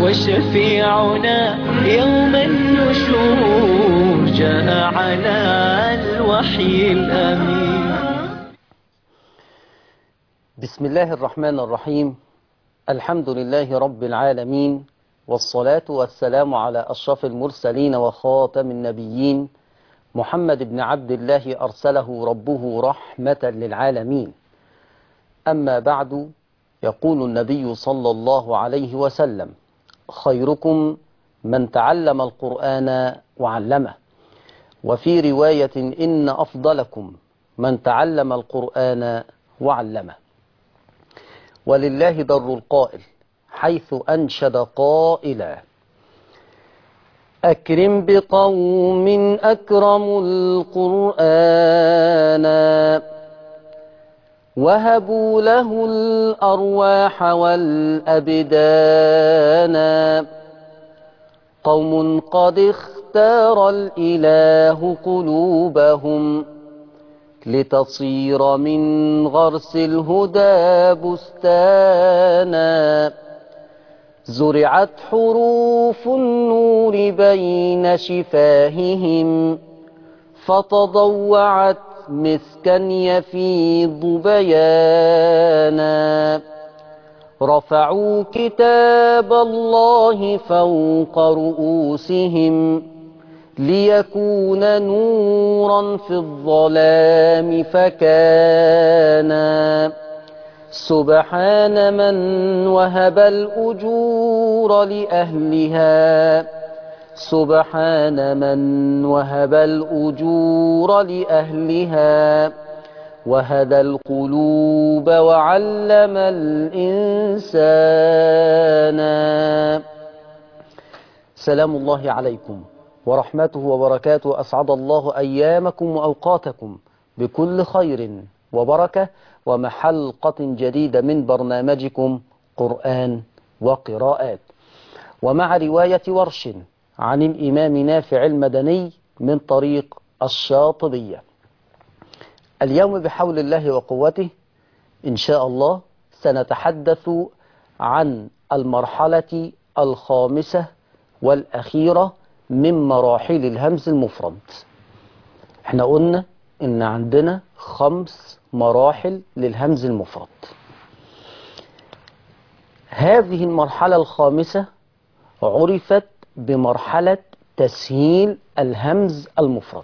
وشفيعنا يوم النشور جاء على الوحي الأمين. بسم الله الرحمن الرحيم. الحمد لله رب العالمين، والصلاة والسلام على أشرف المرسلين وخاتم النبيين محمد بن عبد الله أرسله ربه رحمة للعالمين. أما بعد، يقول النبي صلى الله عليه وسلم: خيركم من تعلم القرآن وعلمه. وفي رواية: إن أفضلكم من تعلم القرآن وعلمه. ولله در القائل حيث أنشد قائلا: أكرم بقوم أكرموا القرآن وهبوا له الأرواح والأبدان. قوم قد اختار الإله قلوبهم لتصير من غرس الهدى بستانا. زرعت حروف النور بين شفاههم فتضوعت مسكا يفيض بيانا. رفعوا كتاب الله فوق رؤوسهم ليكون نورا في الظلام فكان. سبحان من وهب الأجور لأهلها، سبحان من وهب الأجور لأهلها، وهدى القلوب وعلم الإنسان. سلام الله عليكم ورحمته وبركاته. أسعد الله أيامكم وأوقاتكم بكل خير وبركة، ومع حلقة جديدة من برنامجكم قرآن وقراءات، ومع رواية ورش عن الإمام نافع المدني من طريق الشاطبية. اليوم بحول الله وقوته إن شاء الله سنتحدث عن المرحلة الخامسة والأخيرة من مراحل الهمز المفرد. احنا قلنا إن عندنا 5 مراحل للهمز المفرد. هذه المرحلة الخامسة عرفت بمرحلة تسهيل الهمز المفرد.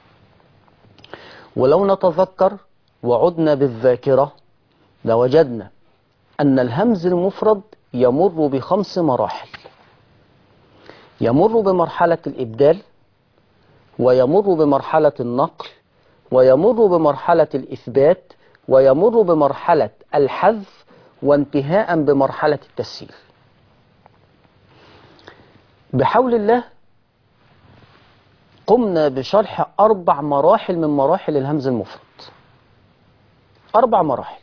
ولو نتذكر وعدنا بالذاكرة لوجدنا أن الهمز المفرد يمر ب5 مراحل. يمر بمرحلة الإبدال، ويمر بمرحلة النقل، ويمر بمرحلة الإثبات، ويمر بمرحلة الحذف، وانتهاء بمرحلة التسهيل. بحول الله قمنا بشرح 4 مراحل من مراحل الهمز المفرد. 4 مراحل.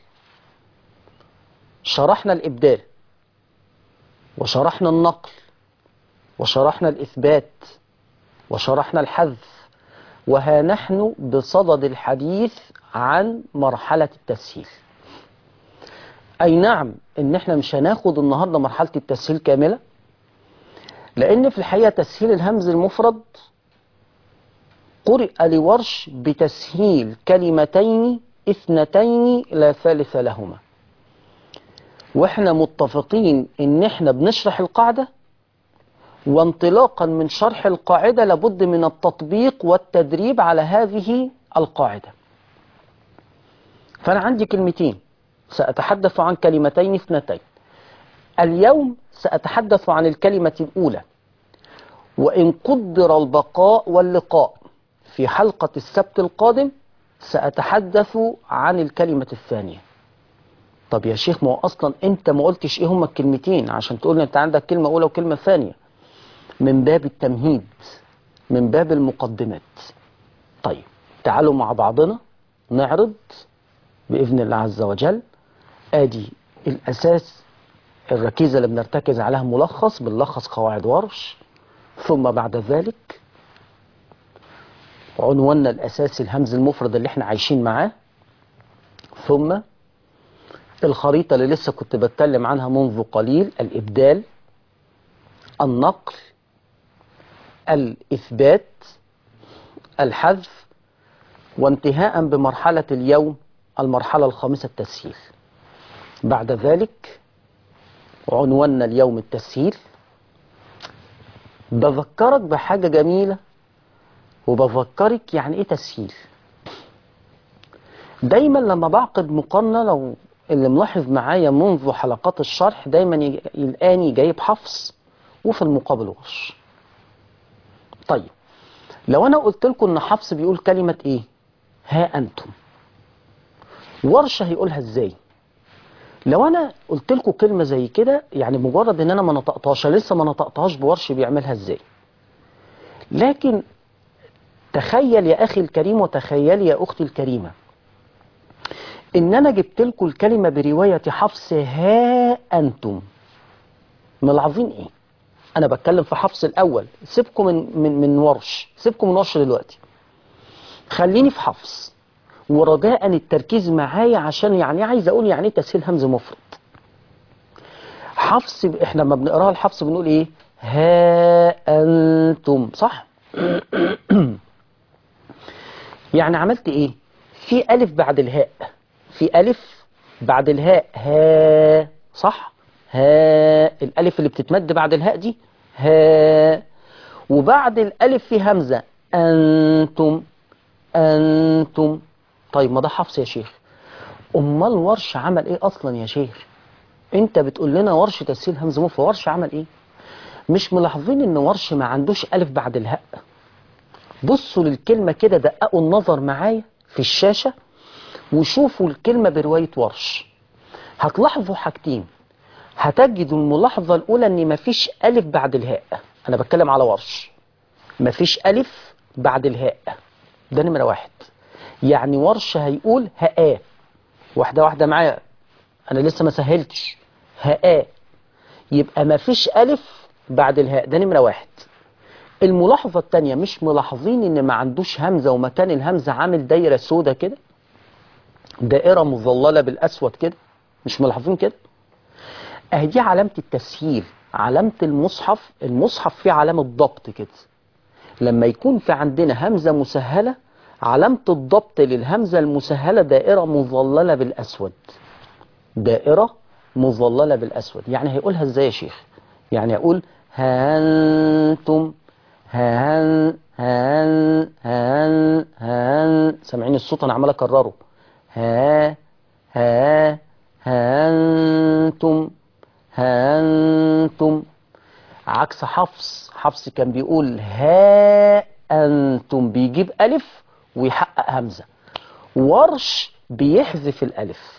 شرحنا الإبدال، وشرحنا النقل، وشرحنا الإثبات، وشرحنا الحذف، وها نحن بصدد الحديث عن مرحلة التسهيل. أي نعم إن احنا مش هناخد النهاردة مرحلة التسهيل كاملة، لأن في الحقيقة تسهيل الهمز المفرد قرئ لورش بتسهيل كلمتين 2 لا ثالث لهما. واحنا متفقين ان احنا بنشرح القاعدة، وانطلاقا من شرح القاعدة لابد من التطبيق والتدريب على هذه القاعدة. فأنا عندي كلمتين سأتحدث عن كلمتين 2. اليوم سأتحدث عن الكلمة الأولى، وإن قدر البقاء واللقاء في حلقة السبت القادم سأتحدث عن الكلمة الثانية. طب يا شيخ، ما هو أصلا أنت ما قلتش إيه هما الكلمتين عشان تقولنا أنت عندك كلمة أولى وكلمة ثانية. من باب التمهيد، من باب المقدمات. طيب تعالوا مع بعضنا نعرض بإذن الله عز وجل. آدي الأساس، الركيزة اللي بنرتكز عليها ملخص، بنلخص قواعد ورش. ثم بعد ذلك عنواننا الأساسي الهمز المفرد اللي احنا عايشين معاه. ثم الخريطة اللي لسه كنت بتكلم عنها منذ قليل، الإبدال، النقل، الإثبات، الحذف، وانتهاء بمرحلة اليوم المرحلة الخامسة التسهيل. بعد ذلك عنواننا اليوم التسهيل. بذكرك بحاجة جميلة وبذكرك يعني ايه تسهيل. دايما لما بعقد مقارنة، لو اللي ملاحظ معايا منذ حلقات الشرح دايما يلقاني جايب حفص وفي المقابل ورش. طيب لو انا قلت لكم ان حفص بيقول كلمة ايه؟ ها انتم. ورش هيقولها ازاي؟ لو انا قلت لكم كلمة زي كده، يعني مجرد ان انا ما نطقتهاش، لسه ما نطقتهاش، بورش بيعملها ازاي؟ لكن تخيل يا اخي الكريم وتخيل يا اختي الكريمة ان انا جبت لكم الكلمة برواية حفص ها انتم. ملاحظين ايه؟ انا بتكلم في حفص الاول، سيبكم من ورش، سيبكم من ورش دلوقتي، خليني في حفص، ورجاء التركيز معايا عشان يعني عايز اقول يعني ايه تسهيل همز مفرد. حفص احنا لما بنقراها الحفص بنقول ايه؟ ها انتم، صح؟ يعني عملت ايه؟ في الف بعد الهاء، في الف بعد الهاء، ها، صح؟ ها، الالف اللي بتتمد بعد الهاء دي ها، وبعد الالف في همزة انتم، انتم. طيب ما ده حفص يا شيخ، امال ورش عمل ايه اصلا يا شيخ؟ انت بتقول لنا ورش تسهيل همز مفرد، ورش عمل ايه؟ مش ملاحظين ان ورش ما عندوش الف بعد الهاء؟ بصوا للكلمة كده، دققوا النظر معايا في الشاشة وشوفوا الكلمة برواية ورش. هتلاحظوا حاجتين. هتجدوا الملاحظة الأولى إن مفيش ألف بعد الهاء. أنا بتكلم على ورش، مفيش ألف بعد الهاء، ده نمرة واحد. يعني ورش هيقول هاء، واحدة واحدة معايا، أنا لسه ما سهلتش، هاء، يبقى مفيش ألف بعد الهاء، ده نمرة واحد. الملاحظة التانية، مش ملاحظين إن ما عندوش همزة ومكان الهمزة عامل دايرة سودة كده، دائرة مظللة بالأسود كده، مش ملاحظين كده؟ اهي دي علامة التسهيل، علامة المصحف. المصحف فيه علامة ضبط كده، لما يكون في عندنا همزة مسهلة علامة الضبط للهمزة المسهلة دائرة مظللة بالأسود، دائرة مظللة بالأسود. يعني هيقولها ازاي يا شيخ؟ يعني يقول هانتم، هان هان هان هان، سامعين الصوت انا عمال اكرره، ها ها هانتم، هانتم. عكس حفص، حفص كان بيقول ها أنتم، بيجيب ألف ويحقق همزة. ورش بيحذف الألف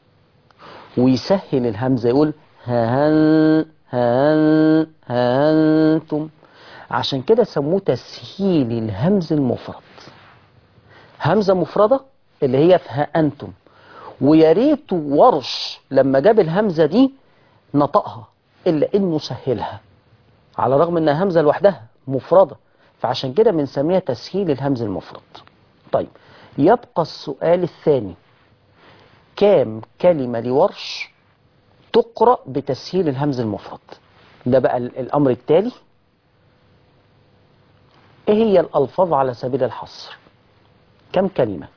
ويسهل الهمزة، يقول هان هان هانتم. عشان كده سموه تسهيل الهمز المفرد، همزة مفردة اللي هي في ها أنتم. ويا ريت ورش لما جاب الهمزة دي نطقها، إلا إنه سهلها، على الرغم إنها همزة لوحدها مفردة، فعشان كده بنسميها تسهيل الهمز المفرد. طيب يبقى السؤال الثاني، كام كلمة لورش تقرأ بتسهيل الهمز المفرد؟ ده بقى الأمر التالي. إيه هي الألفاظ على سبيل الحصر؟ كم كلمة؟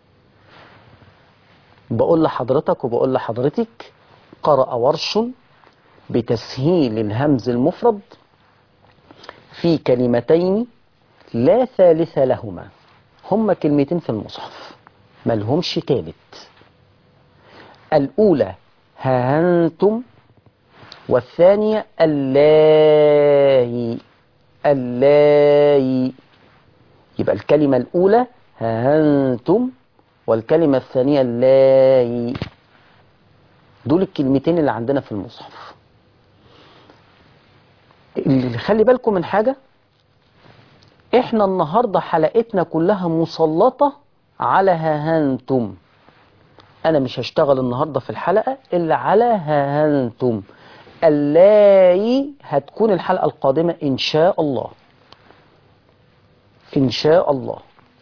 بقول لحضرتك وبقول لحضرتك، قرأ ورش بتسهيل الهمز المفرد في كلمتين لا ثالث لهما، هما كلمتين في المصحف ملهمش تالت. الأولى هانتم، والثانية اللاهي، اللاهي. يبقى الكلمة الأولى هانتم والكلمة الثانية اللاهي، دول الكلمتين اللي عندنا في المصحف. اللي خلي بالكم من حاجة، احنا النهاردة حلقتنا كلها مسلطة على هانتم. انا مش هشتغل النهاردة في الحلقة الا على هانتم. اللاي هتكون الحلقة القادمة ان شاء الله، ان شاء الله.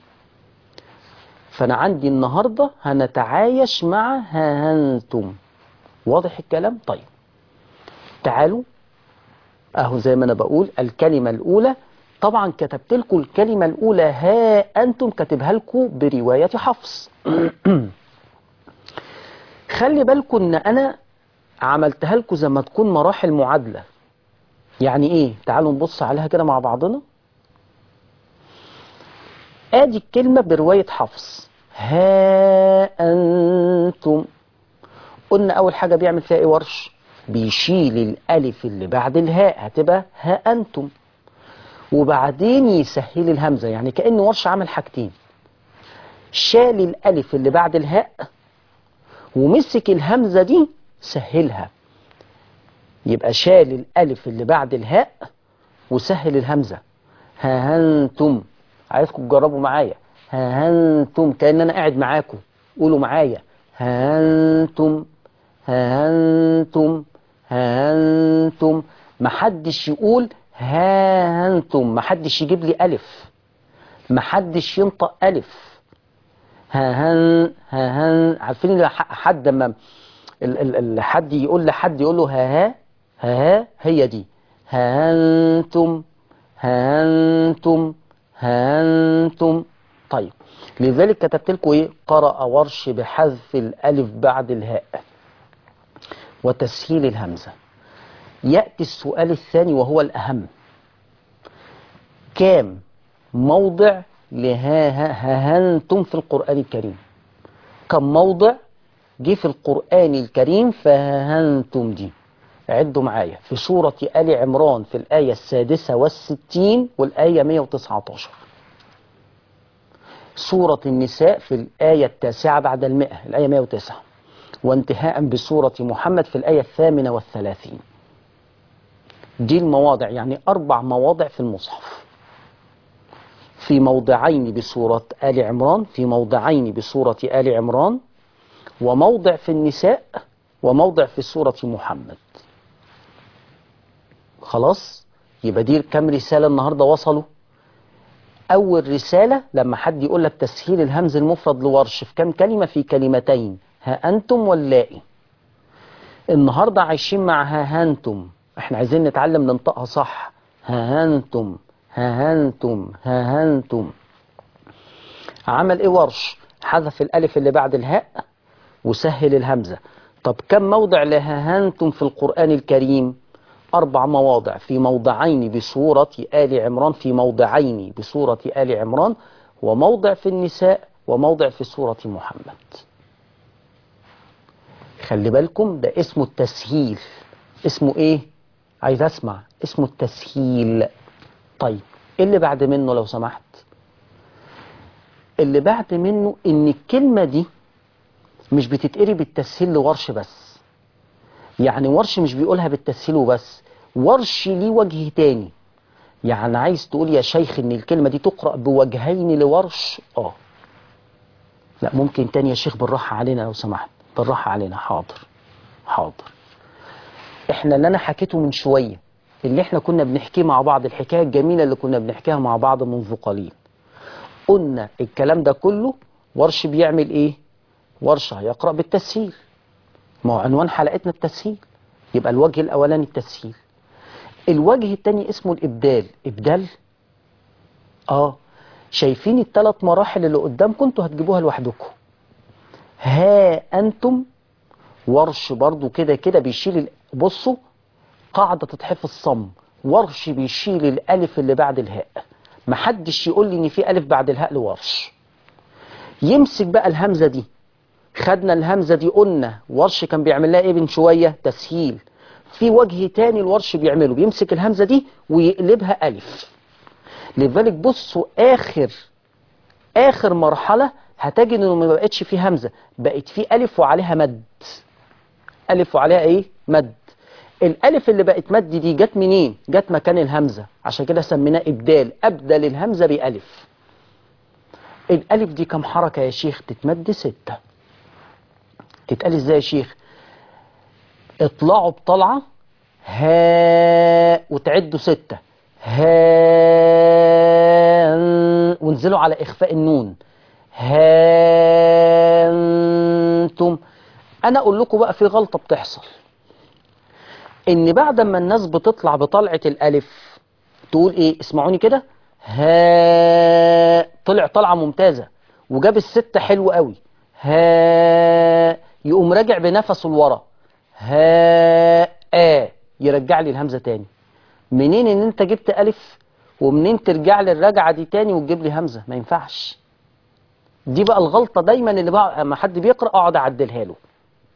فانا عندي النهاردة هنتعايش مع هانتم، واضح الكلام؟ طيب تعالوا اهو زي ما انا بقول الكلمة الاولى. طبعا كتبت لكم الكلمة الاولى ها انتم، كاتبها لكم برواية حفص. خلي بالكم ان انا عملتها لكم زي ما تكون مراحل معادلة. يعني ايه؟ تعالوا نبص عليها كده مع بعضنا. ادي الكلمة برواية حفص ها انتم. قلنا اول حاجة بيعمل فيها ايه ورش؟ بيشيل الالف اللي بعد الهاء، هتبقى ها انتم، وبعدين يسهل الهمزة. يعني كأن ورش عمل حاجتين، شال الالف اللي بعد الهاء ومسك الهمزة دي سهلها. يبقى شال الالف اللي بعد الهاء وسهل الهمزة. ها انتم، عايزكم تجربوا معايا. ها انتم كأن انا قاعد معاكم، قولوا معايا. ها انتم، ها انتم، ها انتم. محدش يقول ها انتم، محدش يجيب لي الف، محدش ينطق الف. ها هن، ها هن. عارفين حد لما حد يقول لحد يقول له ها ها، ها ها، هي دي ها انتم، ها انتم، ها انتم. طيب لذلك كتبت لكم ايه؟ قرأ ورش بحذف الالف بعد الهاء وتسهيل الهمزة. يأتي السؤال الثاني وهو الأهم. كام موضع لهاهنتم في القرآن الكريم؟ كم موضع جه في القرآن الكريم فهاهنتم دي؟ عدوا معايا. في سورة آل عمران في الآية 66 والآية 119. سورة النساء في الآية 9 بعد 100 الآية 109. وانتهاء بسورة محمد في الآية 38. دي المواضع، يعني 4 مواضع في المصحف. في موضعين بسورة آل عمران، في موضعين بسورة آل عمران، وموضع في النساء، وموضع في سورة محمد. خلاص؟ يبقى دي كم رسالة النهاردة وصلوا؟ أول رسالة لما حد يقول لك تسهيل الهمز المفرد لورش في كم كلمة؟ في كلمتين، ها أنتم واللائي. النهاردة عايشين مع ها أنتم، احنا عايزين نتعلم ننطقها صح. ها أنتم، ها أنتم، ها أنتم. عمل ايه ورش؟ حذف الالف اللي بعد الهاء وسهل الهمزة. طب كم موضع لها أنتم في القرآن الكريم؟ 4 مواضع. في موضعين بسورة آل عمران، في موضعين بسورة آل عمران، وموضع في النساء، وموضع في سورة محمد. خلي بالكم ده اسمه التسهيل. اسمه ايه؟ عايز اسمع. اسمه التسهيل. طيب ايه اللي بعد منه لو سمحت؟ اللي بعد منه ان الكلمة دي مش بتتقري بالتسهيل لورش بس. يعني ورش مش بيقولها بالتسهيل وبس، ورش ليه وجه تاني. يعني عايز تقول يا شيخ ان الكلمة دي تقرأ بوجهين لورش؟ لا ممكن تاني يا شيخ، بالراحة علينا لو سمحت، بالراحة علينا. حاضر حاضر. احنا اللي انا حكيته من شوية، اللي احنا كنا بنحكيه مع بعض، الحكاية الجميلة اللي كنا بنحكيها مع بعض منذ قليل، قلنا الكلام ده كله ورش بيعمل ايه؟ ورش هيقرأ بالتسهيل. ما هو عنوان حلقتنا التسهيل، يبقى الوجه الاولاني التسهيل. الوجه الثاني اسمه الابدال. ابدال، شايفين ال3 مراحل اللي قدامكم؟ انتوا هتجيبوها لوحدكم. ها انتم، ورش برضو كده كده بيشيل بصوا، قاعدة تتحفظ صم. ورش بيشيل الالف اللي بعد الهاء. محدش يقول لي ان في الف بعد الهاء لورش. يمسك بقى الهمزة دي. خدنا الهمزة دي، قلنا ورش كان بيعمل لها ايه من شوية؟ تسهيل. في وجه تاني الورش بيعمله، بيمسك الهمزة دي ويقلبها ألف. لذلك بصوا آخر مرحلة هتجد إنه ما بقتش فيه همزة، بقت فيه ألف وعليها مد. ألف وعليها إيه؟ مد. الألف اللي بقت مد دي جت منين؟ جت مكان الهمزة، عشان كده سميناه إبدال. أبدل الهمزة بألف. الألف دي كم حركة يا شيخ؟ تتمد 6. تتقال إزاي يا شيخ؟ اطلعوا بطلعة ها وتعدوا 6 ها، وانزلوا على إخفاء النون هانتم. أنا أقول لكم بقى في غلطة بتحصل. ان بعد ما الناس بتطلع بطلعة الالف تقول ايه؟ اسمعوني كده، ها، طلع طلعة ممتازة وجاب الستة حلو قوي، ها، يقوم راجع بنفسه لورا، ها، يرجع لي الهمزة تاني. منين ان انت جبت الف ومنين ترجع لي الرجعة دي تاني وتجيب لي همزة؟ ما ينفعش. دي بقى الغلطة دايما اللي بقى اما حد بيقرأ اقعد اعدلها له،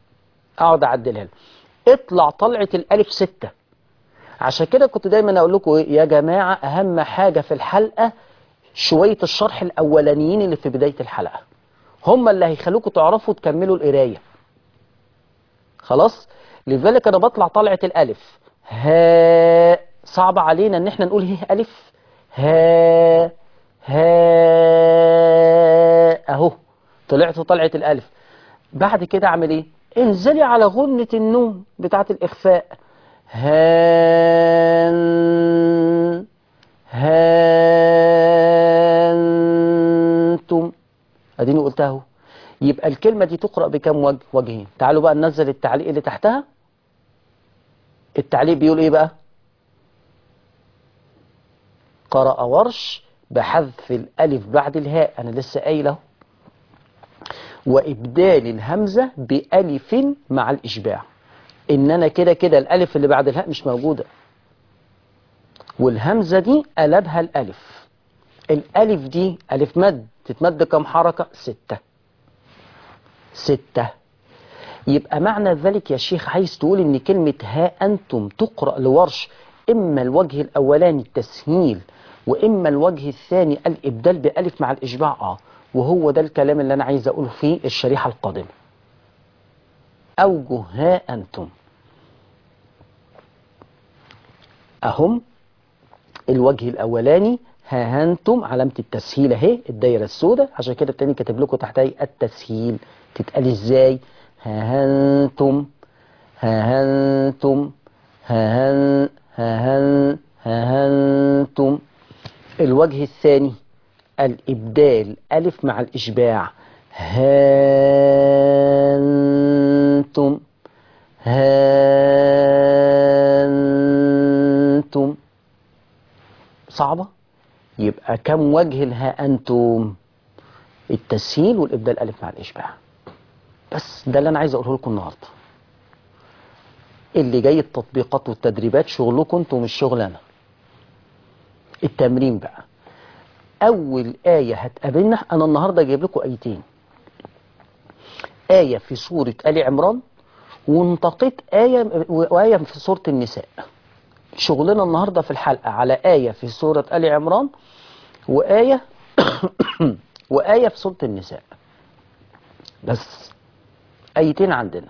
اطلع طلعة الالف ستة. عشان كده كنت دايما اقول لكم ايه يا جماعة، اهم حاجة في الحلقة شوية الشرح الاولانيين اللي في بداية الحلقة، هم اللي هيخلوكم تعرفوا تكملوا القراية. خلاص؟ لذلك انا بطلع طلعة الالف، ها، صعب علينا ان احنا نقول هي الف، ها، اهو طلعت طلعة الالف. بعد كده اعمل ايه؟ انزلي على غنة النون بتاعت الاخفاء، هانتم، اديني قلتها اهو. يبقى الكلمة دي تقرأ بكم وجه؟ وجهين. تعالوا بقى ننزل التعليق اللي تحتها. التعليق بيقول ايه بقى؟ قرأ ورش بحذف الألف بعد الهاء، أنا لسه قايل اهو، وإبدال الهمزة بألف مع الإشباع. إن أنا كده كده الألف اللي بعد الهاء مش موجودة، والهمزة دي قلبها الألف. الألف دي ألف مد، تتمد كم حركة؟ 6. يبقى معنى ذلك يا شيخ عايز تقول إن كلمة ها أنتم تقرأ لورش إما الوجه الأولاني التسهيل وإما الوجه الثاني الإبدال بألف مع الإشباع. وهو ده الكلام اللي أنا عايز أقوله في الشريحة القادمة. أوجه ها أنتم أهم. الوجه الأولاني ها أنتم علامة التسهيل أهي الدايرة السوداء، عشان كده التاني كاتب لكم تحتها التسهيل. تتقال إزاي؟ ها أنتم، ها أنتم، ها أنتم. الوجه الثاني الإبدال ألف مع الإشباع، هانتم، هانتم. صعبة؟ يبقى كم وجه الها أنتم؟ التسهيل والإبدال ألف مع الإشباع. بس ده اللي أنا عايز أقوله لكم النهاردة. اللي جاي التطبيقات والتدريبات شغلكم انتم مش شغل أنا. التمرين بقى، أول آية هتقابلنا، أنا النهاردة جايب لكم آيتين، آية في سورة آل عمران وانتقيت آية في سورة النساء. شغلنا النهاردة في الحلقة على آية في سورة آل عمران وآية وآية في سورة النساء. بس آيتين عندنا.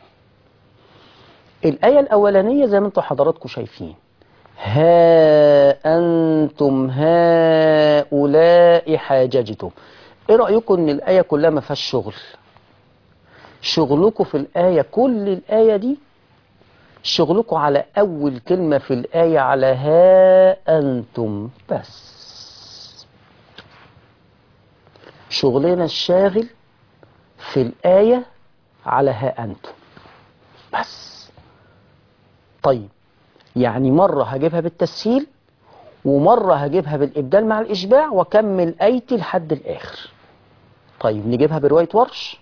الآية الأولانية زي ما انتم حضراتكم شايفين، ها أنتم هؤلاء حاججتم. ايه رأيكم ان الآية كلها ما فيهاش شغل؟ شغلكم في الآية، كل الآية دي شغلكم على أول كلمة في الآية، على ها أنتم بس. شغلنا الشاغل في الآية على ها أنتم بس. طيب يعني مرة هجيبها بالتسهيل ومرة هجيبها بالإبدال مع الإشباع وكمل آيتي لحد الآخر. طيب نجيبها برواية ورش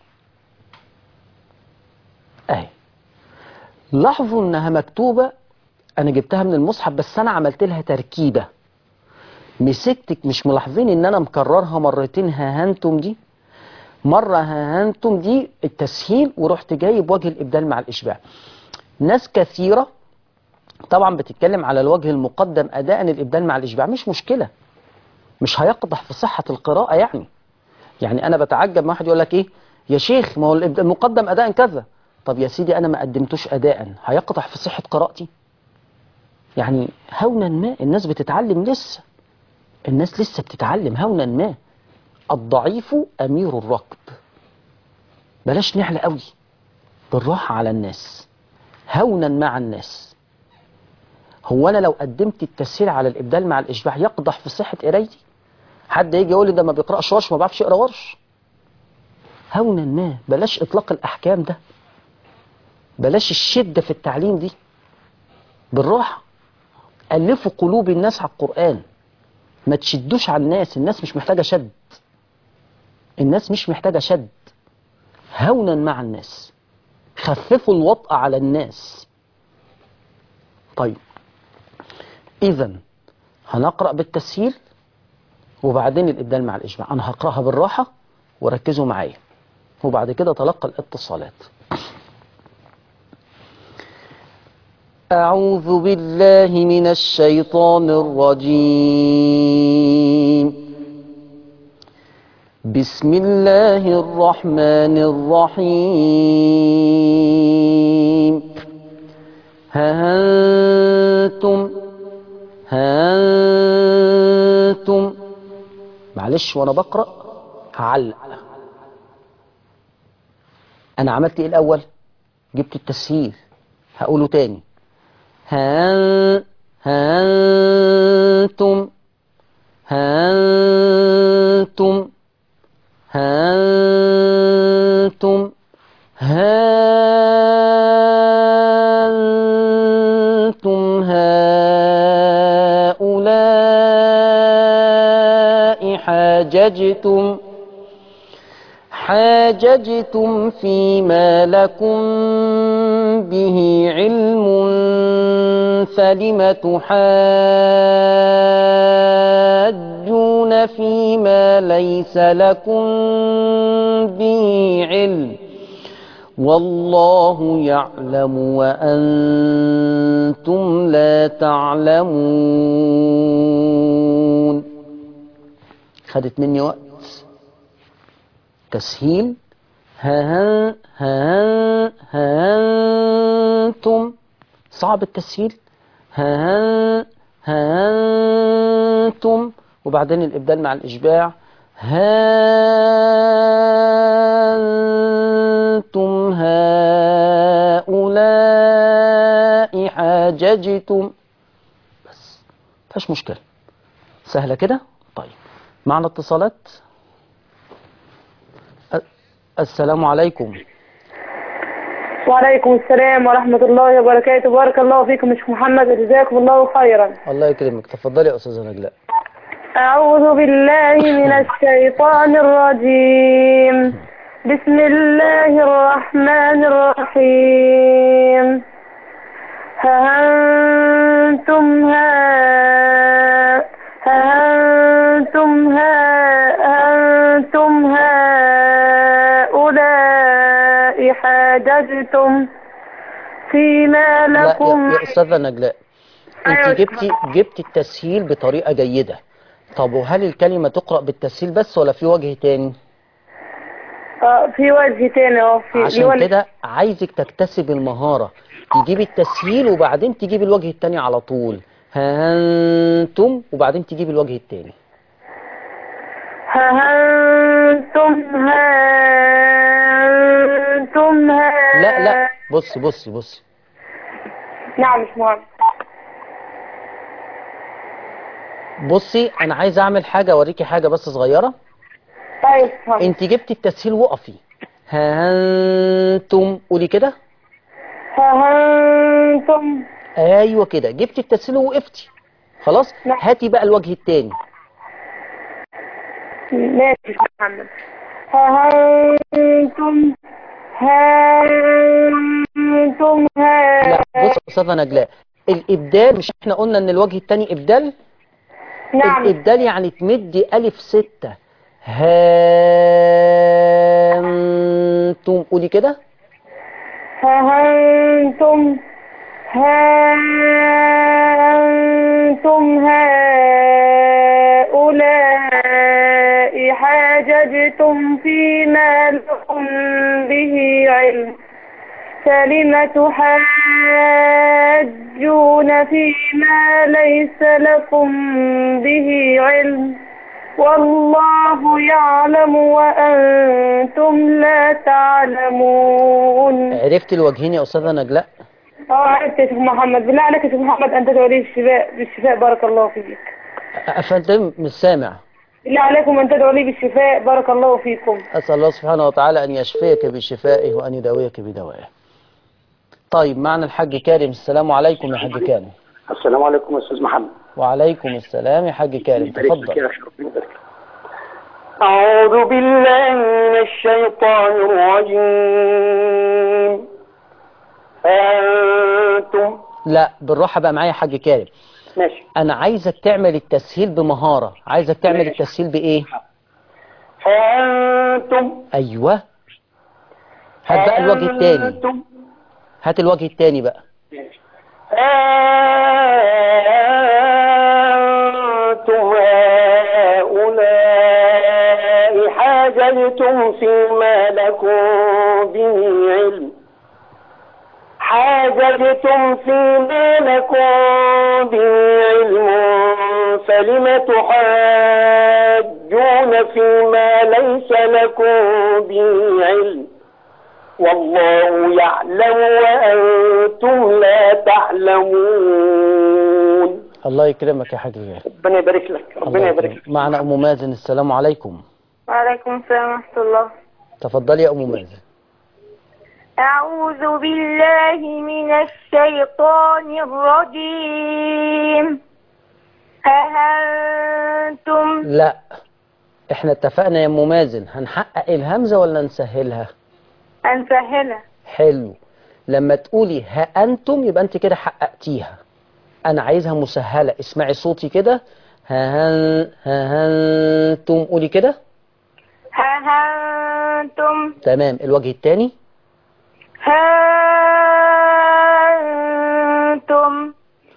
أهي. لاحظوا إنها مكتوبة، أنا جبتها من المصحف بس أنا عملت لها تركيبة. مسكتك مش ملاحظين إن أنا مكررها مرتين، ها أنتم دي مرة، ها أنتم دي التسهيل، ورحت جايب وجه الإبدال مع الإشباع. ناس كثيرة طبعا بتتكلم على الوجه المقدم أداء الإبدال مع الإشباع، مش مشكلة، مش هيقضح في صحة القراءة. يعني أنا بتعجب ما واحد يقول لك إيه يا شيخ ما هو المقدم أداء كذا. طب يا سيدي أنا ما قدمتوش أداء، هيقضح في صحة قراءتي؟ يعني هونا ما الناس بتتعلم لسه، الناس لسه بتتعلم هونا ما. الضعيف أمير الركب. بلاش نعلى قوي، بالراحة على الناس، هونا مع الناس. هو أنا لو قدمت التسهيل على الإبدال مع الإشباع يقضح في صحة قرايتي؟ حد يجي يقول لي ده ما بيقرأش ورش، ما بيعرفش يقرأ ورش. هونا ما، بلاش إطلاق الأحكام ده، بلاش الشدة في التعليم دي. بالراحة. ألفوا قلوب الناس على القرآن، ما تشدوش على الناس. الناس مش محتاجة شد، الناس مش محتاجة شد. هونا مع الناس، خففوا الوطأ على الناس. طيب إذا هنقرأ بالتسهيل وبعدين الإبدال مع الإجماع. أنا هقرأها بالراحة وركزوا معايا، وبعد كده تلقى الاتصالات. أعوذ بالله من الشيطان الرجيم. بسم الله الرحمن الرحيم. هانتم معلش وانا بقرأ هعلق. انا عملت ايه الاول؟ جبت التسهيل، هقوله تاني. هانتم هانتم هانتم هانتم هؤلاء حاججتم فيما لكم به علم فلم تحاجون فيما ليس لكم به علم والله يعلم وأنتم لا تعلمون. خدت مني وقت. تسهيل. هانتم صعب التسهيل. هانتم وبعدين الإبدال مع الإشباع. هانتم هؤلاء حاججتم. بس مفيش مشكلة، سهلة كده. طيب معنا اتصالات. السلام عليكم. وعليكم السلام ورحمة الله وبركاته. بارك الله فيكم يا شيخ محمد، جزاكم الله خيرا. الله يكرمك. تفضلي يا أستاذة نجلاء. أعوذ بالله من الشيطان الرجيم. بسم الله الرحمن الرحيم. هانتم هؤلاء حاججتم فيما لكم. لا يا أستاذة نجلاء، أنت جبتي التسهيل بطريقة جيدة. طب وهل الكلمة تقرأ بالتسهيل بس ولا في وجه تاني؟ في وجه تاني. عشان كده عايزك تكتسب المهارة، تجيب التسهيل وبعدين تجيب الوجه التاني على طول. هانتم وبعدين تجيب الوجه التاني. هانتم لا بصي. نعم مش مهم. بصي انا عايز اعمل حاجة، اوريكي حاجة بس صغيرة. طيب انت جبتي التسهيل، وقفي. هانتم قولي كده. هانتم. ايوه كده، جبتي التسهيل ووقفتي. خلاص هاتي بقى الوجه التاني. ماشي يا محمد. هانتم لا بص يا استاذة نجلاء، الابدال مش احنا قلنا ان الوجه التاني ابدال؟ نعم. الابدال يعني تمدي ألف 6. هانتم قولي كده. هانتم هؤلاء حاججتم فيما لكم به علم فلم تحاجون فيما ليس لكم به علم والله يعلم وأنتم لا تعلمون. عرفت الوجهين يا أستاذة نجلاء؟ عرفت يا شيخ محمد. بالله عليك يا شيخ محمد أن تدعو لي بالشفاء. بارك الله فيك. أفندم مش سامع. بالله عليكم أن تدعو لي بالشفاء. بارك الله فيكم. أسأل الله سبحانه وتعالى أن يشفيك بشفائه وأن يداويك بدوائه. طيب معنا الحاج كارم. السلام عليكم يا حاج كارم. السلام عليكم يا استاذ محمد. وعليكم السلام يا حاج كارم، تفضل. أعوذ بالله من الشيطان الرجيم. أنتم. لا بالراحة بقى معايا يا حاج كارم. ماشي. أنا عايزك تعمل التسهيل بمهارة. عايزك تعمل ماشي. التسهيل بإيه؟ أنتم. أيوه. هات بقى الوجه التاني. أنتم. هات الوجه التاني بقى. أنتم هؤلاء حاججتم فيما لكم به علم. حاججتم فيما لكم به علم فلم تحاجون فيما ليس لكم به علم والله يعلم وأنتم لا تعلمون. الله يكرمك يا حاج كارم. ربنا يبارك لك. ربنا يبارك لك. معنا أم مازن. السلام عليكم. وعليكم السلام ورحمة الله. تفضلي يا أم مازن. أعوذ بالله من الشيطان الرجيم. أأنتم. لا احنا اتفقنا يا أم مازن هنحقق الهمزة ولا نسهلها؟ هنسهلها. حلو. لما تقولي ها أنتم يبقى أنت كده حققتيها. أنا عايزها مسهلة. اسمعي صوتي كده. ها أنتم. قولي كده. أنتم. تمام. الوجه الثاني. أنتم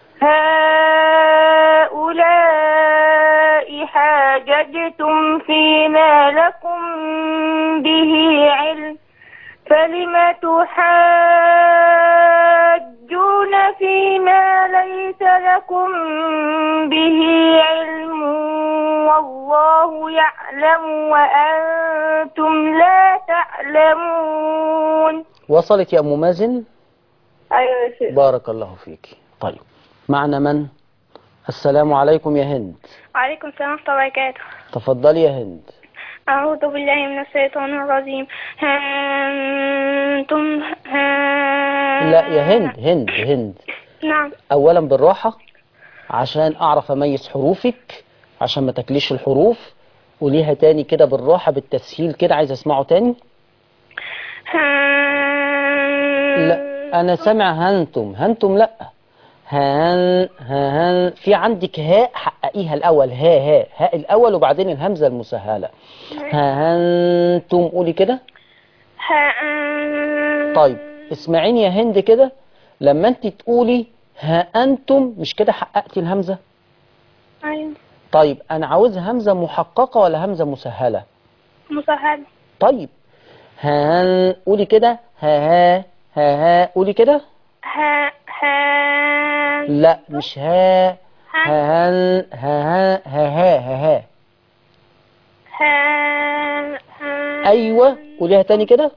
هؤلاء حاججتم فيما لكم به علم فلم تحاجون فيما ليس لكم به علم والله يعلم وأنتم لا تعلمون. وصلت يا أم مازن؟ أيوة يا شيخ. بارك الله فيك. طيب معنا من؟ السلام عليكم يا هند. وعليكم السلام ورحمة الله وبركاته. تفضلي يا هند. أعوذ بالله من الشيطان الرجيم. أنتم لا يا هند. نعم. أولا بالراحة عشان أعرف أميز حروفك، عشان ما تاكليش الحروف. قوليها تاني كده بالراحة بالتسهيل كده. عايز أسمعه تاني. لا أنا سامع هنتم. لا هن في عندك هاء حققيها الأول. هاء الأول وبعدين الهمزة المسهلة. هنتم. قولي كده. طيب اسمعيني يا هند كده. لما انت تقولي ها أنتم مش كده حققتي الهمزة؟ أيوة. طيب أنا عاوز همزة محققة ولا همزة مسهلة؟ مسهل. طيب قولي كده. ها قولي كده. لا مش ها. ها ايوه قوليها تاني كده.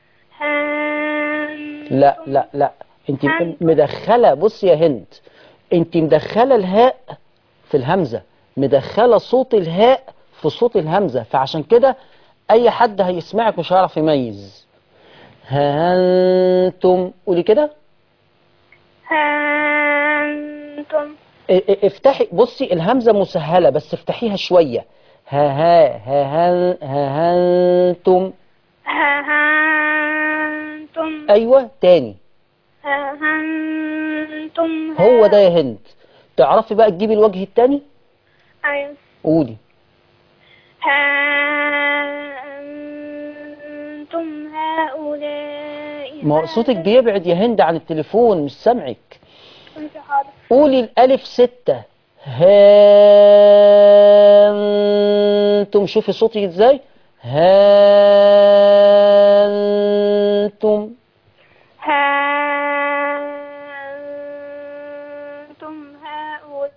لا انت مدخله. بصي يا هند انت مدخله الهاء في الهمزه، مدخله صوت الهاء في صوت الهمزه، فعشان كده اي حد هيسمعك مش هيعرف يميز. هانتم. قولي كده. هانتم. افتحي. بصي الهمزة مسهلة بس افتحيها شوية. هانتم. هانتم. ايوه تاني. هانتم. هو ده يا هند. تعرفي بقى تجيبي الوجه التاني؟ ايوه. قولي. أنتم هؤلاء. ما صوتك بيبعد يا هند عن التليفون مش سامعك. حاضر. قولي الألف 6. هانتم. شوفي صوتي ازاي. هانتم. هانتم هؤلاء.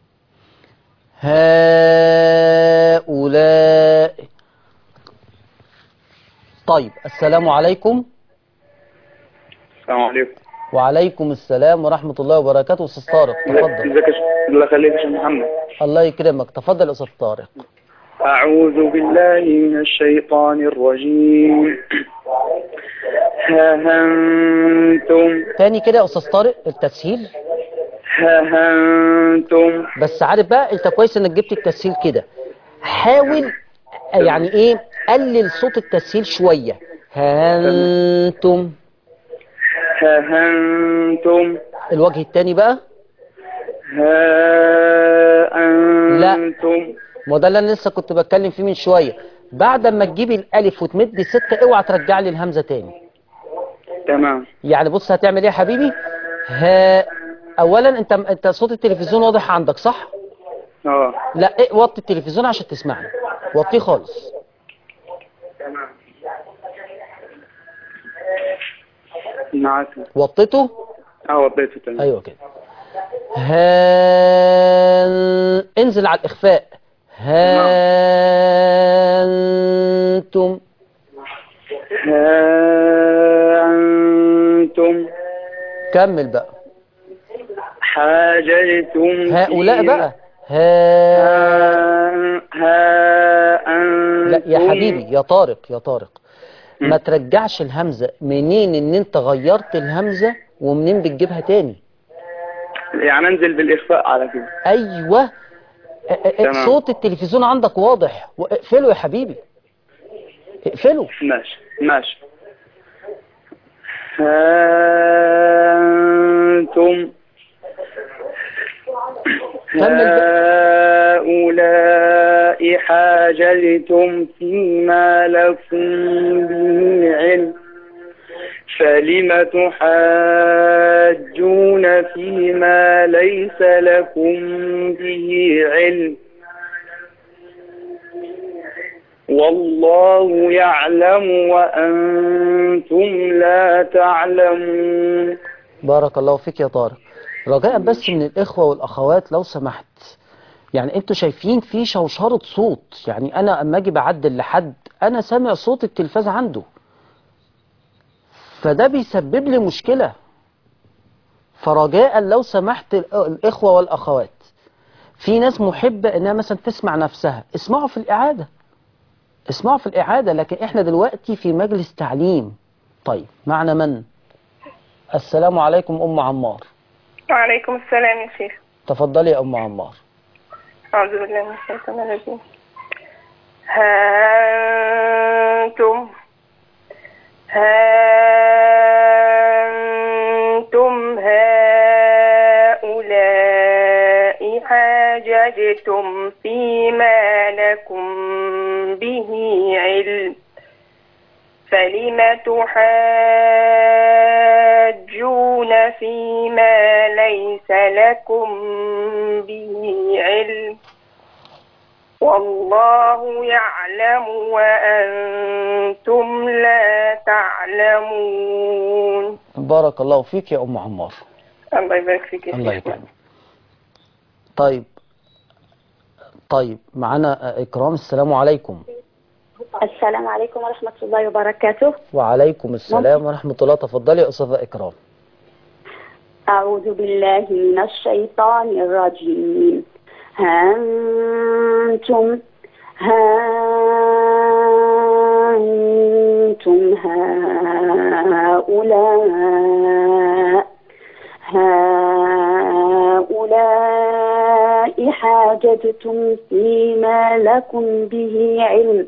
هؤلاء. طيب السلام عليكم. السلام عليكم. وعليكم السلام ورحمة الله وبركاته. أستاذ طارق تفضل. ازيك يا الله يخليك يا شيخ محمد. الله يكرمك. تفضل يا أستاذ طارق. أعوذ بالله من الشيطان الرجيم. ها أنتم تاني كده يا أستاذ طارق التسهيل. ها أنتم بس عارف بقى أنت كويس إنك جبت التسهيل كده. حاول يعني إيه قلل صوت التسهيل شوية. هانتم. ها أنتم الوجه التاني بقى. ها لا. أنتم. ما ده اللي انا لسه كنت بتكلم فيه من شويه. بعد ما تجيب الالف وتمد 6 اوعى ترجع لي الهمزه تاني. تمام. يعني بص هتعمل ايه يا حبيبي. ها. اولا انت صوت التلفزيون واضح عندك صح؟ لا إيه وطي التلفزيون عشان تسمعني. وطيه خالص. تمام. معاك. وطيته. وطيته. تمام. ايوه كده. انزل على الاخفاء. هانتم. أنتم كمل بقى. حاججتم هؤلاء بقى. أنتم. لا يا حبيبي يا طارق ما ترجعش الهمزة. منين ان انت غيرت الهمزة ومنين بتجيبها تاني؟ يعني انزل بالإخفاء على كده. ايوه. تمام. صوت التلفزيون عندك واضح واقفله يا حبيبي. اقفله. ماشي. أنتم هؤلاء حاججتم فيما لكم به علم فلم تحاجون فيما ليس لكم به علم والله يعلم وأنتم لا تعلمون. بارك الله فيك يا طارق. رجاء بس من الإخوة والأخوات لو سمحت، يعني انتوا شايفين في شوشرة صوت. يعني أنا أما أجي بعدل لحد أنا سامع صوت التلفاز عنده، فده بيسبب لي مشكلة. فرجاء لو سمحت الإخوة والأخوات، في ناس محبة إنها مثلا تسمع نفسها، اسمعوا في الإعادة. لكن إحنا دلوقتي في مجلس تعليم. طيب معنا من؟ السلام عليكم أم عمار. وعليكم السلام يا شيخ. تفضلي يا أم عمار. أعوذ بالله من الشيطان الرجيم. هانتم هؤلاء حاججتم فيما لكم به علم فلم تحاجون فيما ليس لكم به علم والله يعلم وأنتم لا تعلمون. بارك الله فيك يا أم عمار. الله يبارك فيك يا الله شيخ. يكرمك. طيب معنا إكرام. السلام عليكم. السلام عليكم ورحمة الله وبركاته. وعليكم السلام ورحمة الله. تفضلي يا أستاذة إكرام. أعوذ بالله من الشيطان الرجيم. أنتم هؤلاء حاججتم فيما لكم به علم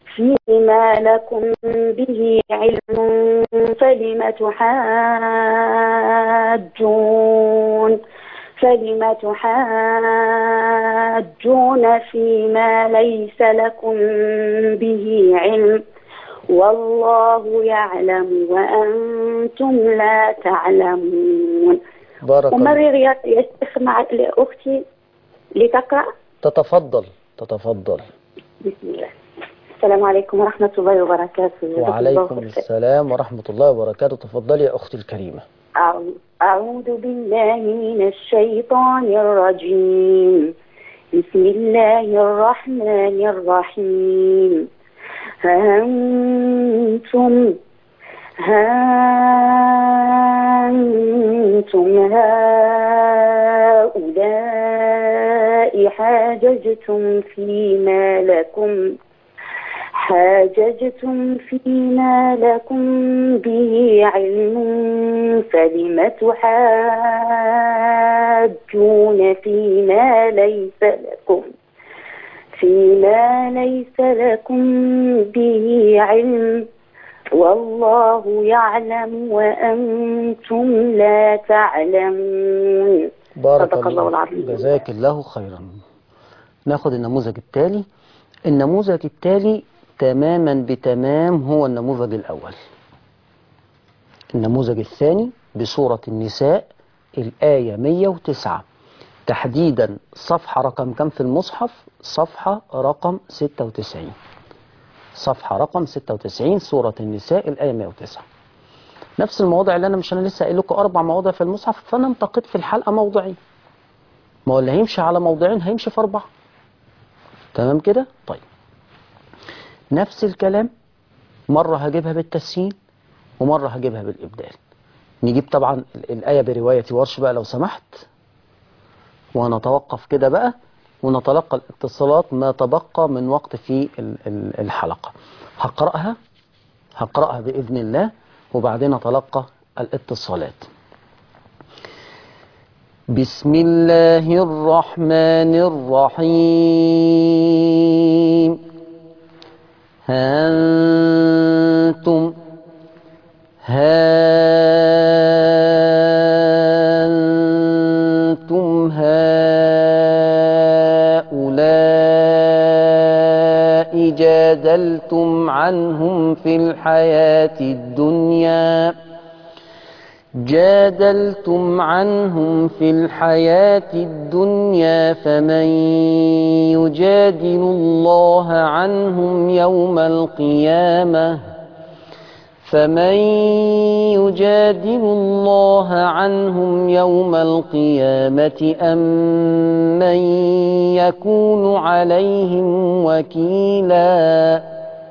فلم تحاجون فيما ليس لكم به علم والله يعلم وأنتم لا تعلمون. بارك الله. أمرر يا شيخ مع أختي لتقرأ. تتفضل. بسم الله. السلام عليكم ورحمة الله وبركاته. وعليكم السلام ورحمة الله وبركاته. تفضلي يا أختي الكريمة. أعوذ بالله من الشيطان الرجيم. بسم الله الرحمن الرحيم. أنتم هؤلاء حاججتم فيما لكم به علم فلم تحاجون فيما ليس لكم به علم والله يعلم وأنتم لا تعلمون. بارك صدق الله العظيم. جزاك الله خيرا. ناخد النموذج التالي. النموذج التالي تماما بتمام هو النموذج الأول. النموذج الثاني بسورة النساء الآية 109 تحديدا صفحة رقم كم في المصحف؟ صفحة رقم 96. صفحة رقم 96 سورة النساء الآية 109. نفس المواضع اللي أنا لسه قايل لكم 4 مواضع في المصحف، فأنا انتقد في الحلقة موضعين. ما هو اللي هيمشي على موضعين هيمشي في 4. تمام كده؟ طيب نفس الكلام مرة هجيبها بالتسهيل ومرة هجيبها بالإبدال. نجيب طبعا الآية برواية ورش بقى لو سمحت، ونتوقف كده بقى ونتلقى الاتصالات ما تبقى من وقت في الحلقة. هقرأها بإذن الله وبعدين نتلقى الاتصالات. بسم الله الرحمن الرحيم. أنتم هؤلاء جادلتم عنهم في الحياة الدنيا فمن يجادل الله عنهم يوم القيامة أم من يكون عليهم وكيلا.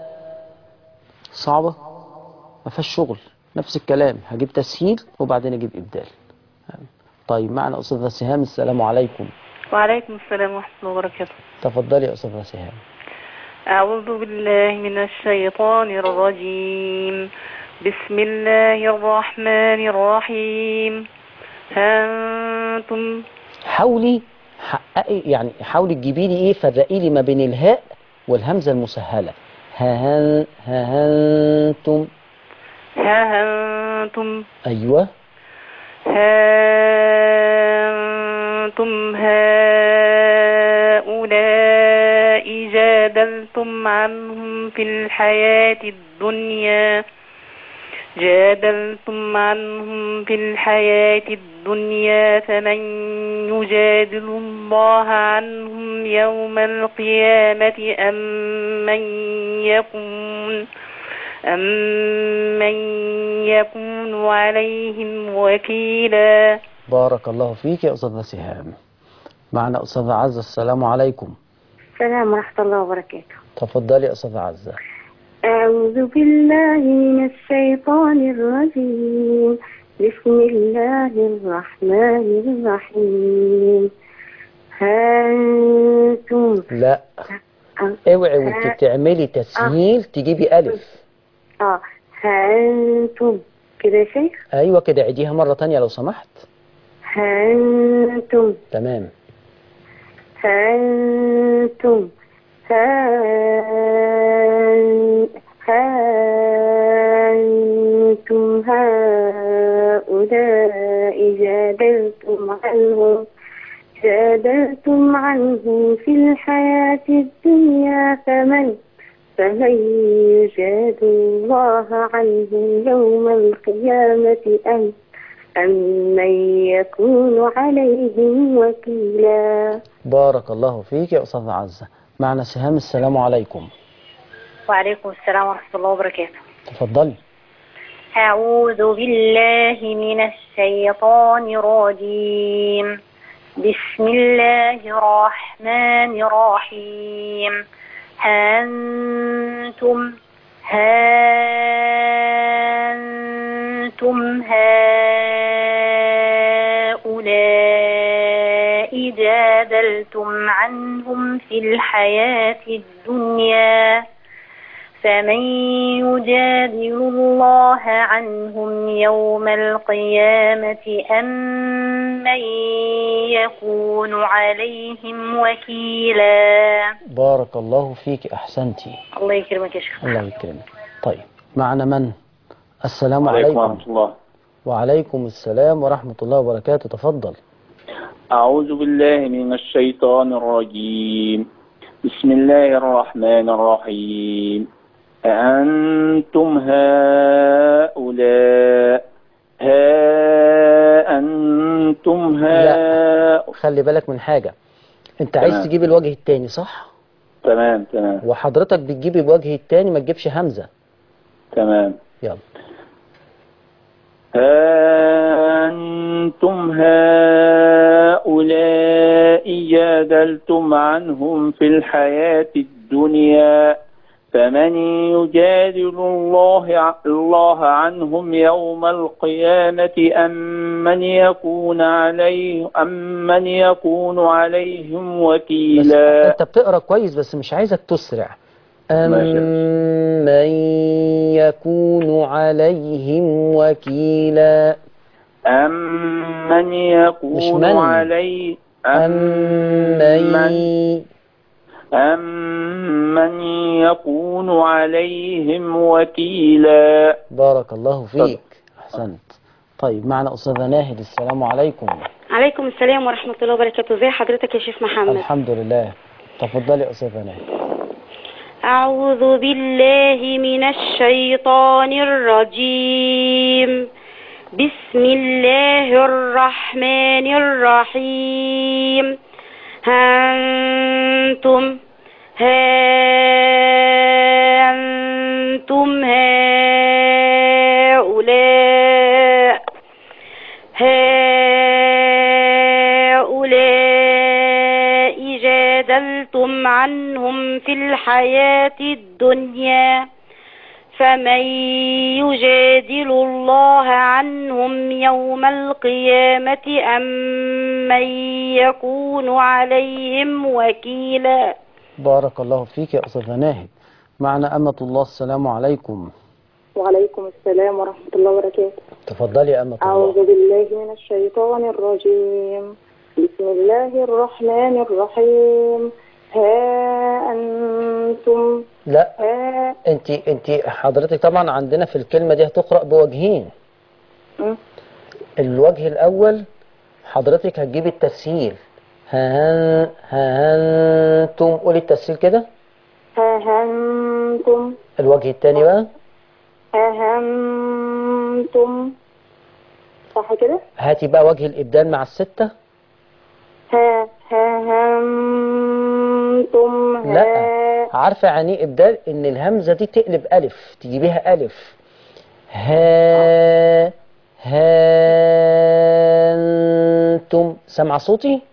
صعبة؟ ما فيهاش شغل، نفس الكلام، هجيب تسهيل وبعدين اجيب إبدال. طيب معنا أستاذة سهام، السلام عليكم. وعليكم السلام ورحمة الله وبركاته. تفضلي يا أستاذة سهام. أعوذ بالله من الشيطان الرجيم. بسم الله الرحمن الرحيم. أنتم حاولي حاولي تجيبي لي فرقي لي ما بين الهاء والهمزة المسهلة. أنتم. أيوة. أنتم هؤلاء جادلتم عنهم في الحياة الدنيا فمن يجادل الله عنهم يوم القيامة أم من يكون عليهم وكيلا. بارك الله فيك يا أستاذة سهام. معنا أستاذة عزة، السلام عليكم. السلام ورحمة الله وبركاته. تفضلي يا أستاذة عزة. أعوذ بالله من الشيطان الرجيم. بسم الله الرحمن الرحيم. أنتم. لا اوعي وانت بتعملي تسهيل تجيبي ألف. أنتم كده يا شيخ. أيوة كده، عيديها مرة تانية لو سمحت. أنتم. تمام. أنتم هؤلاء جادلتم عنهم في الحياة الدنيا فمن يجادل الله عنهم يوم القيامة أم من يكون عليهم وكيلا. بارك الله فيك يا أستاذة عزة. معنا سهام، السلام عليكم. وعليكم السلام ورحمة الله وبركاته. تفضلي. أعوذ بالله من الشيطان الرجيم. بسم الله الرحمن الرحيم. أنتم هؤلاء جادلتم عنهم في الحياة الدنيا فمن يجادل الله عنهم يوم القيامة أم من يكون عليهم وكيلا. بارك الله فيك، أحسنتي. الله يكرمك يا شيخ. الله يكرمك. طيب معنا من؟ السلام عليكم عليكم. ورحمة الله. وعليكم السلام ورحمة الله وبركاته. تفضل. أعوذ بالله من الشيطان الرجيم. بسم الله الرحمن الرحيم. أأنتم هؤلاء لا، خلي بالك من حاجة. انت عايز تمام. تجيب الوجه التاني صح؟ تمام. وحضرتك بتجيب الوجه التاني، ما تجيبش همزة. تمام. يلا. أنتم هؤلاء جادلتم عنهم في الحياة الدنيا فمن يجادل الله عنهم يوم القيامة أم من يكون عليهم بس وكيلا. انت بتقرأ كويس بس مش عايزك تسرع. ماشي. من يكون عليهم وكيلا. من يكون عليه من يكون عليهم وكيلا. بارك الله فيك، أحسنت. طيب معنا أستاذة ناهد. السلام عليكم. عليكم السلام ورحمة الله وبركاته. ازي حضرتك يا شيخ محمد؟ الحمد لله. تفضلي أستاذة ناهد. أعوذ بالله من الشيطان الرجيم. بسم الله الرحمن الرحيم. أنتم هؤلاء جادلتم عنهم في الحياة الدنيا فمن يجادل الله عنهم يوم القيامة أم من يكون عليهم وكيلا. بارك الله فيك يا أستاذة ناهد. معنا أمة الله. السلام عليكم. وعليكم السلام ورحمة الله وبركاته. تفضلي يا أمة الله. أعوذ بالله من الشيطان الرجيم. بسم الله الرحمن الرحيم. ها أنتم. لا، انت حضرتك طبعا عندنا في الكلمة دي هتقرأ بوجهين. الوجه الأول حضرتك هتجيب التسهيل. ها أنتم. قولي التسهيل كده. ها أنتم. الوجه الثاني بقى. ها أنتم. صح كده؟ هاتي بقى وجه الإبدال مع الستة. ها أنتم. لا، عارفة يعني ايه إبدال؟ إن الهمزة دي تقلب ألف، تجيبيها ألف. أنتم. سمع صوتي؟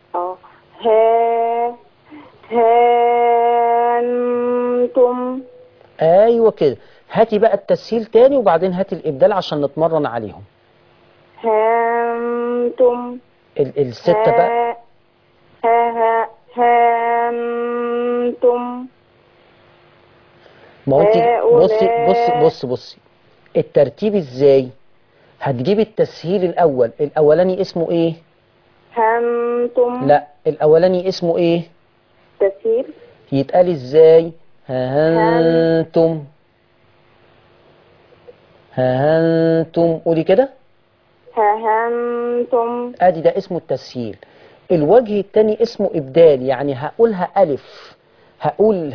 أنتم. أيوة كده. هاتي بقى التسهيل تاني وبعدين هاتي الإبدال عشان نتمرن عليهم. أنتم. الستة بقى. أنتم. ما هو انت بصي الترتيب ازاي؟ هتجيبي التسهيل الأولاني اسمه ايه؟ أنتم. لا، الأولاني اسمه ايه؟ تسهيل. يتقال ازاي؟ أنتم. أنتم. قولي كده. أنتم. ادي ده اسمه التسهيل. الوجه التاني اسمه إبدال، يعني هقولها ألف، هقول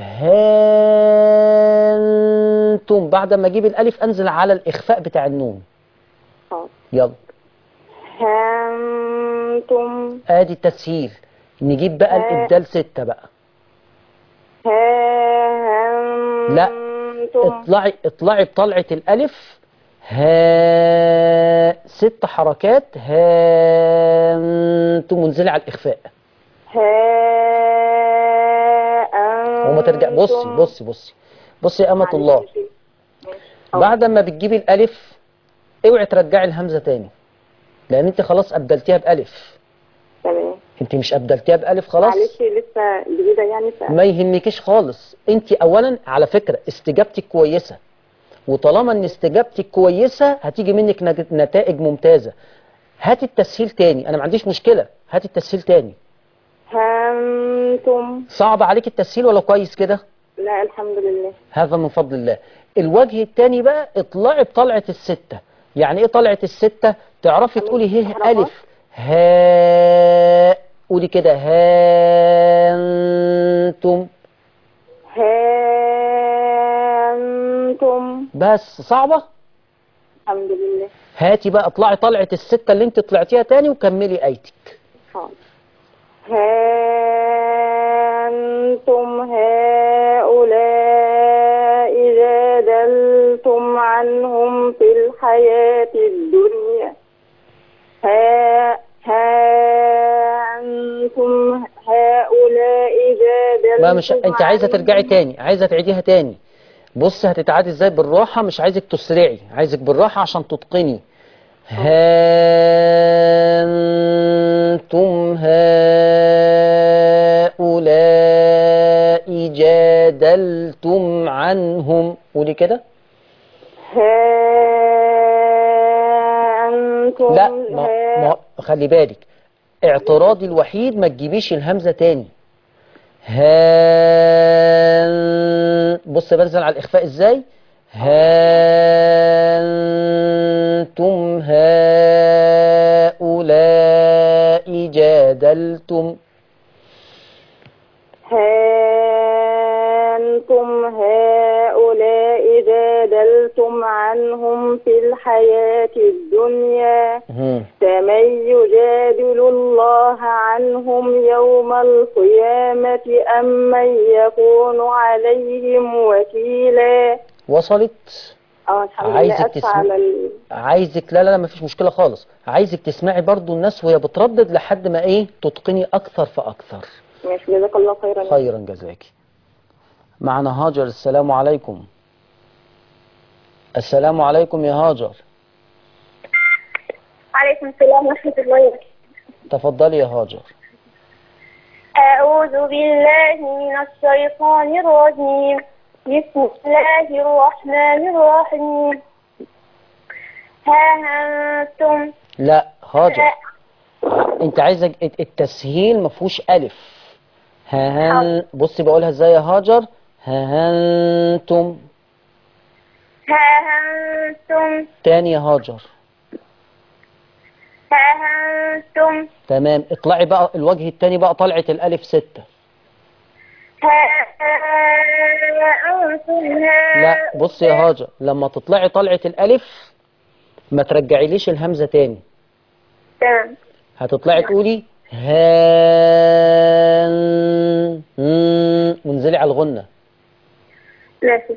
هانتم، بعد ما أجيب الألف أنزل على الإخفاء بتاع النون. يلا. هانتم. ادي التسهيل. نجيب بقى الإبدال ستة بقى. لا، اطلعي بطلعة الألف. ست حركات. هانتم. منزلي على الإخفاء. وما ترجع. بصي يا أمة الله. بعد ما بتجيبي الألف اوعي ترجعي الهمزة تاني، لأن انت خلاص أبدلتيها بألف. تمام. انت مش ابدلتيها بألف خلاص؟ معلش لسه جديدة يعني ما يهمكيش خالص. انت اولا على فكرة استجابتك كويسة، وطالما ان استجابتك كويسة هتيجي منك نتائج ممتازة. هاتي التسهيل تاني، انا ما عنديش مشكلة، هاتي التسهيل تاني. هانتم. صعب عليك التسهيل ولا كويس كده؟ لا الحمد لله. هذا من فضل الله. الوجه التاني بقى اطلعي بطلعة الستة. يعني ايه طلعة الستة؟ تعرفي تقولي هيه ألف ها، قولي كده هانتم. هانتم. بس صعبة؟ الحمد لله. هاتي بقى اطلعي طلعة الستة اللي انت طلعتيها تاني وكملي آيتك. هانتم هؤلاء جادلتم عنهم في الحياة الدنيا. هانتم هؤلاء جادلتم. ما مش انت عايزة ترجعي تاني، عايزة تعيديها تاني. بص هتتعادي ازاي بالراحة، مش عايزك تسرعي، عايزك بالراحة عشان تتقني. هانتم هؤلاء جادلتم عنهم، قولي كده. هانتم. لا ما خلي بالك، اعتراضي الوحيد ما تجيبيش الهمزة تاني. بص بنزل على الإخفاء ازاي. هانتم هؤلاء جادلتم. هانتم هؤلاء جادلتم عنهم في الحياة الدنيا فمن يجادل الله عنهم يوم القيامة أم من يكون عليهم وكيلا. وصلت؟ الحمد لله. عايزك لا مفيش مشكلة خالص، عايزك تسمعي برضو الناس وهي بتردد لحد ما ايه تتقني أكثر فأكثر. ماشي جزاك الله خيرا. خيرا جزاكي. معنا هاجر. السلام عليكم. السلام عليكم يا هاجر. عليكم السلام ورحمة الله وبركاته. تفضلي يا هاجر. أعوذ بالله من الشيطان الرجيم. بسم الله الرحمن الرحيم. ها أنتم. لا هاجر انت عايزة التسهيل ما فيهوش ألف. بصي بقولها ازاي يا هاجر. هانتم. هانتم. تاني يا هاجر. هانتم. تمام. اطلعي بقى الوجه التاني بقى طلعت الألف 6. لا بصي يا هاجر، لما تطلعي طلعة الألف ما ترجعيليش الهمزة تاني. تمام. هتطلعي تقولي وانزلي على الغنة. ماشي.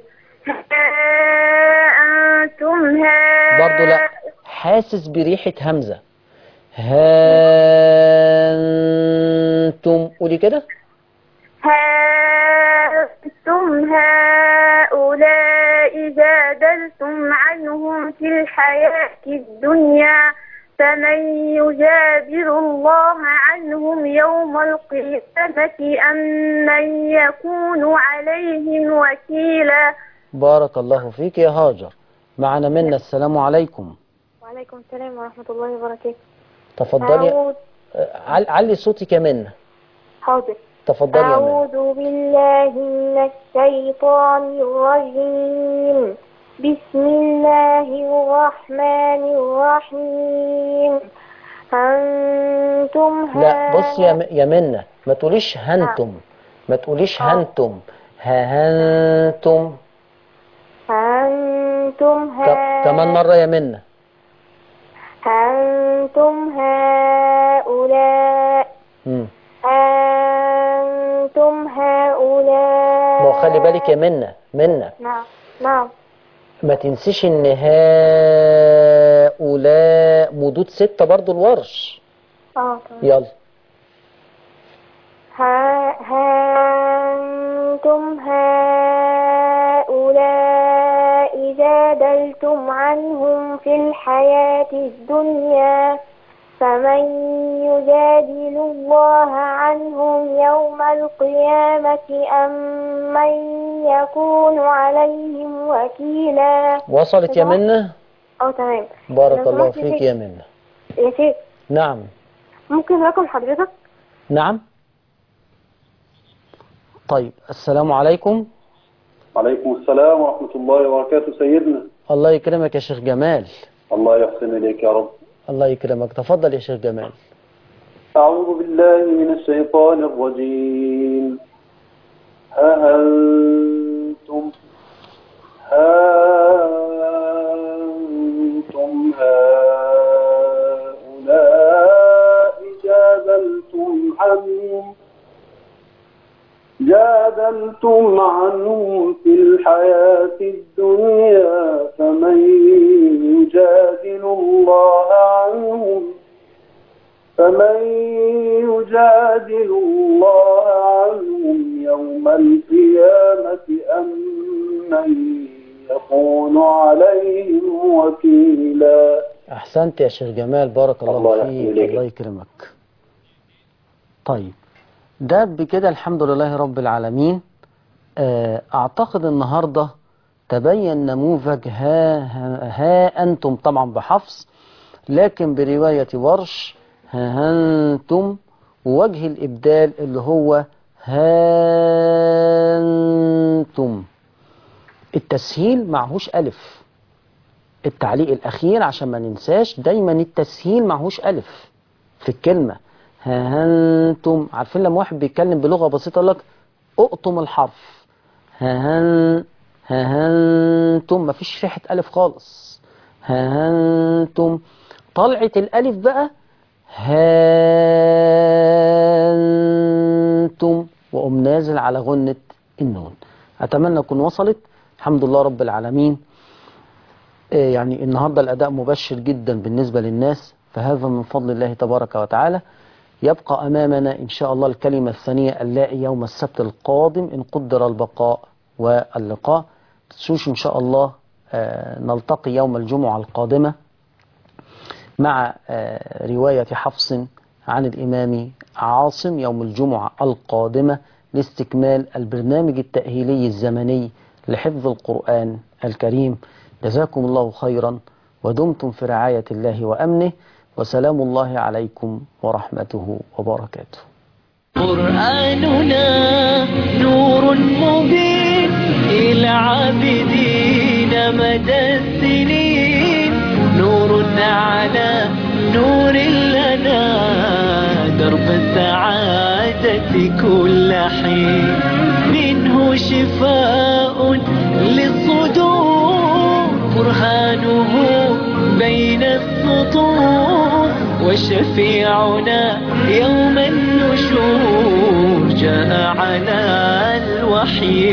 أنتم برضو لا، حاسس بريحة همزة. هانتم. قولي كده. هانتم هؤلاء جادلتم عنهم في الحياة الدنيا فمن يجادل الله عنهم يوم القيامة أم من يكون عليهم وكيلا. بارك الله فيك يا هاجر. معنا منا. السلام عليكم. وعليكم السلام ورحمة الله وبركاته. تفضلي. علي صوتك يا منا. حاضر. تفضلي يا منا. أعوذ بالله من الشيطان الرجيم. بسم الله الرحمن الرحيم. أنتم لا بص يا منا، ما تقوليش هنتم، ما تقوليش هنتم. هنتم. أنتم كمان مرة يا منا. أنتم هؤلاء. أنتم هؤلاء. ما خلي بالك يا منا. نعم. ما تنسيش ان هؤلاء مدود 6 برضو الورش. تمام. يلا. أنتم هؤلاء جادلتم عنهم في الحياة الدنيا فمن يجادل الله عنهم يوم القيامة أم من يكون عليهم وكيلا. وصلت يا منى؟ تمام. بارك الله فيك يا منى. يا شيخ. نعم. ممكن رقم حضرتك؟ نعم. طيب، السلام عليكم. وعليكم السلام ورحمة الله وبركاته سيدنا. الله يكرمك يا شيخ جمال. الله يحسن إليك يا رب. الله يكرمك، تفضل يا شيخ جمال. أعوذ بالله من الشيطان الرجيم. ها أنتم هؤلاء جادلتم عنهم في الحياة الدنيا فمن يجادل الله عنهم يوم القيامة أم من يكون عليهم وكيلا. أحسنت يا شيخ جمال، بارك الله فيك. الله يكرمك. طيب، ده بكده الحمد لله رب العالمين. أعتقد النهاردة تبين نموذج ها أنتم، طبعا بحفص لكن برواية ورش ها أنتم، ووجه الإبدال اللي هو هانتم. التسهيل معهوش ألف. التعليق الأخير عشان ما ننساش دايما التسهيل معهوش ألف في الكلمة. هانتم، عارفين لما واحد بيتكلم بلغة بسيطة لك اقطم الحرف. هانتم مفيش ريحة ألف خالص. هانتم طلعة الألف بقى هانتم، وقوم نازل على غنة النون. أتمنى أكون وصلت. الحمد لله رب العالمين. يعني النهاردة الأداء مبشر جدا بالنسبة للناس، فهذا من فضل الله تبارك وتعالى. يبقى أمامنا إن شاء الله الكلمة الثانية اللائي يوم السبت القادم إن قدر البقاء واللقاء. تنسوش إن شاء الله نلتقي يوم الجمعة القادمة مع رواية حفص عن الإمام عاصم يوم الجمعة القادمة لاستكمال البرنامج التأهيلي الزمني لحفظ القرآن الكريم. جزاكم الله خيرا ودمتم في رعاية الله وأمنه، وسلام الله عليكم ورحمته وبركاته. قرآننا نور مبين إلى عابدين مدى السنين، نور على نور لنا درب السعادة كل حين، منه شفاء للصدور برهانه بين السطور، وشفيعنا يوم النشور جاء على الوحي